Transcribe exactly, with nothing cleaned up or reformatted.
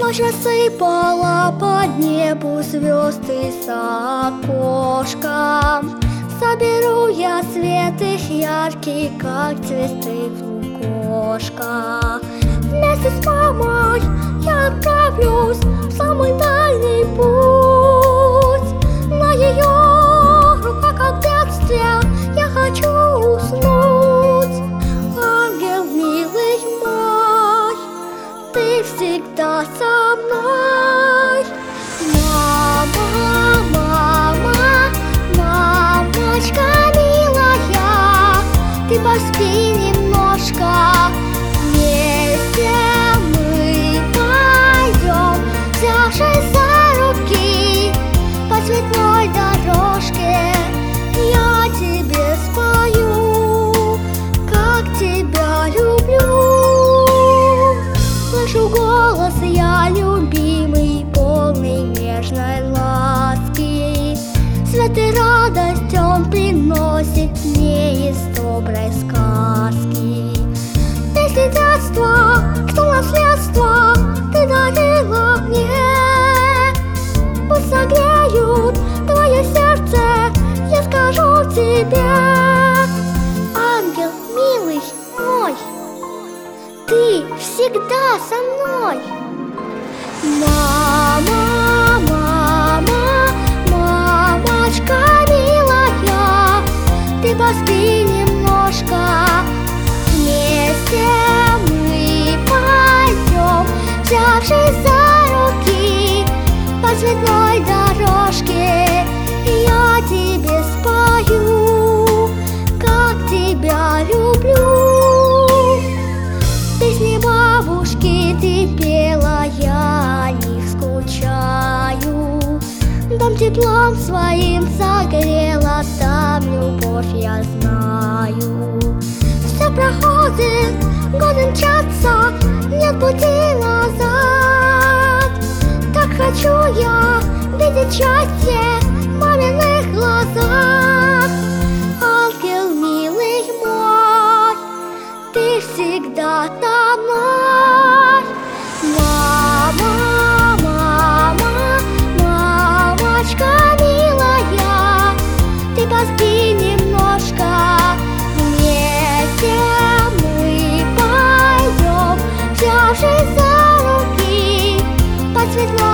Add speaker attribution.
Speaker 1: Ночь рассыпала по небу звезды с окошком. Соберу я свет их яркий, как цветы в лукошко. Вместе с мамой я отправлюсь в самый дальний путь. На ее руках, как в детстве, я хочу уснуть. Ангел милый мой, ты всегда со мной. Мама, мама, мамочка милая, ты поспи немножко. Вместе мы пойдем, взявшись за руки, по цветной дорожке. Я тебе спою, как тебя люблю. Слышу голос я любимый, полный нежной ласки. Свет и радость он приносит мне из доброй сказки. Песни детства, что наследство ты дарила мне, пусть согреют твое сердце, я скажу тебе. Ангел милый мой, ты всегда со мной. Мама, мама, мамочка милая, ты поспи немножко. Вместе мы пойдем, взявшись за руки, по цветной дорожке. Я тебе спою, как тебя люблю. Песни бабушки ты пела, я о них скучаю. Дом теплом своим согрела, там любовь я знаю. Все проходит, годы мчатся, нет пути назад. Так хочу я видеть счастье в маминых глазах. Ангел милый мой, ты всегда со мной. Мама, мама, мамочка милая, ты поспи немножко. Вместе мы пойдем, взявшись за руки, по цветной